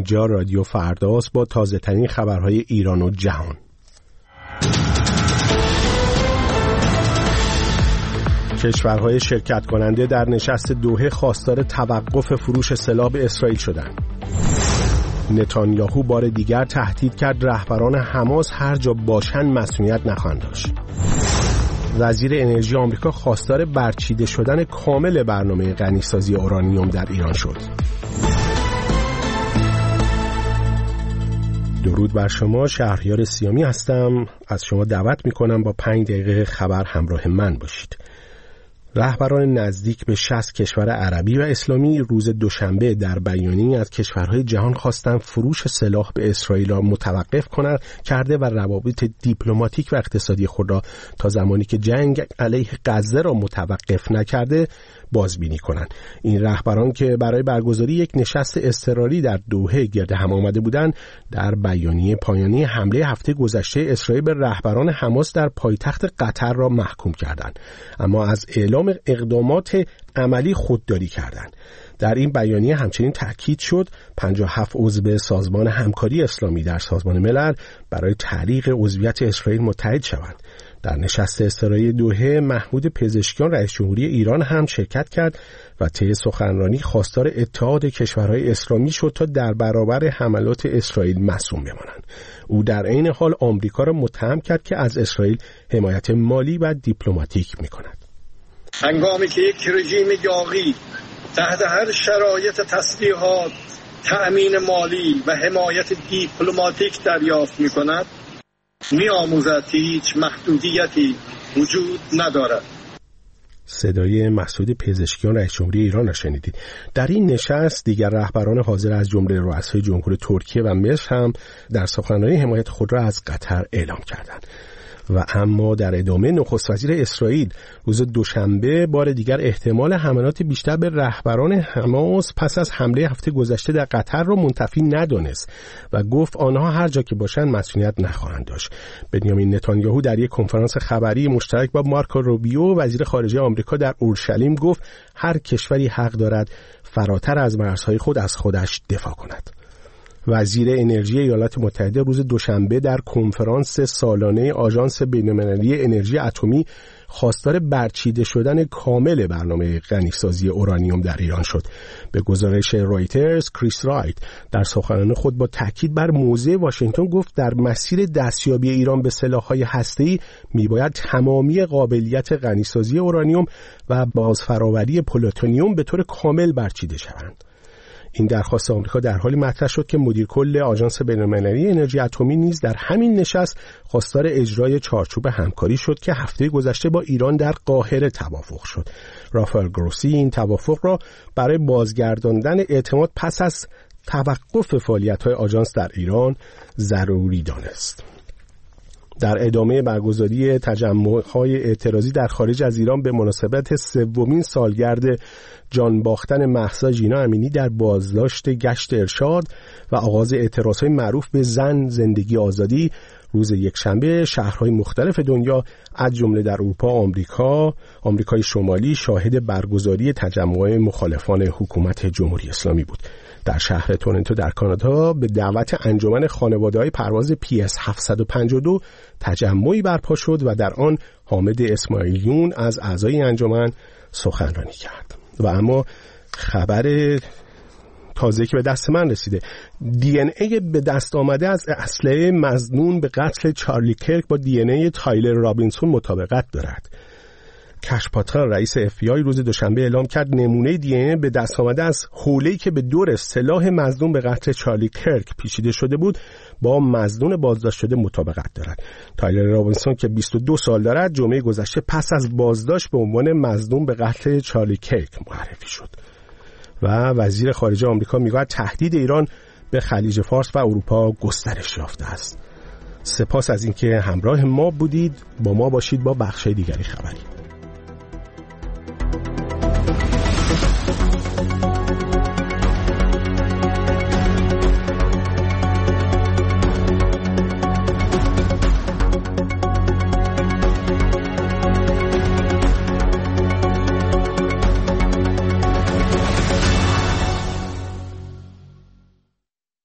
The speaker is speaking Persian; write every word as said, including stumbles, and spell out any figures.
اینجا رادیو فرداست با تازه ترین خبرهای ایران و جهان. کشورهای شرکت کننده در نشست دوحه خواستار توقف فروش سلاح به اسرائیل شدند. نتانیاهو بار دیگر تهدید کرد رهبران حماس هر جا باشند مسئولیت نخواهند داشت. وزیر انرژی آمریکا خواستار برچیده شدن کامل برنامه غنیسازی اورانیوم در ایران شد. درود بر شما، شهریار سیامی هستم. از شما دعوت میکنم با پنج دقیقه خبر همراه من باشید. رهبران نزدیک به شصت کشور عربی و اسلامی روز دوشنبه در بیانیه‌ای از کشورهای جهان خواستند فروش سلاح به اسرائیل را متوقف کنند کرده و روابط دیپلماتیک و اقتصادی خود را تا زمانی که جنگ علیه غزه را متوقف نکرده بازبینی کنند. این رهبران که برای برگزاری یک نشست اضطراری در دوحه گرد هم آمده بودند، در بیانیه پایانی حمله هفته گذشته اسرائیل به رهبران حماس در پایتخت قطر را محکوم کردند، اما از اعلام اقدامات عملی خودداری کردند. در این بیانیه همچنین تأکید شد پنجاه و هفت عضو سازمان همکاری اسلامی در سازمان ملل برای تعلیق عضویت اسرائیل متحد شوند. در نشست اضطراری دوحه محمود پزشکیان رئیس جمهوری ایران هم شرکت کرد و طی سخنرانی خواستار اتحاد کشورهای اسلامی شد تا در برابر حملات اسرائیل مصموم بمانند. او در عین حال آمریکا را متهم کرد که از اسرائیل حمایت مالی و دیپلماتیک می‌کند. هنگامی که یک رژیم یاغی تحت هر شرایط تسلیحات، تأمین مالی و حمایت دیپلماتیک دریافت می‌کند، می‌آموزد که هیچ محدودیتی وجود ندارد. صدای مسعود پزشکیان رئیس جمهوری ایران را شنیدید. در این نشست دیگر رهبران حاضر از جمله رؤسای جمهور ترکیه و مصر هم در سخنرانی حمایت خود را از قطر اعلام کردند. و اما در ادامه نخست وزیر اسرائیل روز دوشنبه بار دیگر احتمال حملات بیشتر به رهبران حماس پس از حمله هفته گذشته در قطر را منتفی ندانست و گفت آنها هر جا که باشند مسئولیت نخواهند داشت. بنیامین نتانیاهو در یک کنفرانس خبری مشترک با مارکو روبیو وزیر خارجه آمریکا در اورشلیم گفت هر کشوری حق دارد فراتر از مرزهای خود از خودش دفاع کند. وزیر انرژی ایالات متحده روز دوشنبه در کنفرانس سالانه آژانس بین‌المللی انرژی اتمی خواستار برچیده شدن کامل برنامه غنیسازی اورانیوم در ایران شد. به گزارش رایترز، کریس رایت در سخنرانی خود با تاکید بر موضع واشنگتن گفت در مسیر دستیابی ایران به سلاح‌های هسته‌ای میباید تمامی قابلیت غنیسازی اورانیوم و بازفراوری پلوتونیوم به طور کامل برچیده شوند. این درخواست آمریکا در حالی مطرح شد که مدیر کل آژانس بین‌المللی انرژی اتمی نیز در همین نشست خواستار اجرای چارچوب همکاری شد که هفته گذشته با ایران در قاهره توافق شد. رافائل گروسی این توافق را برای بازگرداندن اعتماد پس از توقف فعالیت‌های آژانس در ایران ضروری دانست. در ادامه برگزاری تجمع‌های اعتراضی در خارج از ایران به مناسبت سومین سالگرد جان باختن مهسا ژینا امینی در بازداشت گشت ارشاد و آغاز اعتراضهای معروف به زن، زندگی، آزادی، روز یکشنبه شهرهای مختلف دنیا از جمله در اروپا، آمریکا، آمریکای شمالی شاهد برگزاری تجمع مخالفان حکومت جمهوری اسلامی بود. در شهر تورنتو در کانادا به دعوت انجمن خانواده‌های پرواز پی اس هفتصد و پنجاه و دو تجمعی برپا شد و در آن حامد اسماعیلیون از اعضای انجمن سخنرانی کرد. و اما خبر تازه که به دست من رسیده، دی ان ای به دست آمده از اسلحه مظنون به قتل چارلی کرک با دی ان ای تایلر رابینسون مطابقت دارد. کش پاتران رئیس اف بی آی روز دوشنبه اعلام کرد نمونه دی ان ای به دست آمده از حوله‌ای که به دور سلاح مظنون به قتل چارلی کرک پیچیده شده بود با مظنون بازداشت شده مطابقت دارد. تایلر رابینسون که بیست و دو سال دارد جمعه گذشته پس از بازداشت به عنوان مظنون به قتل چارلی کرک معرفی شد. و وزیر خارجه آمریکا میگوید تهدید ایران به خلیج فارس و اروپا گسترش یافته است. سپاس از اینکه همراه ما بودید. با ما باشید با بخش دیگری خبری.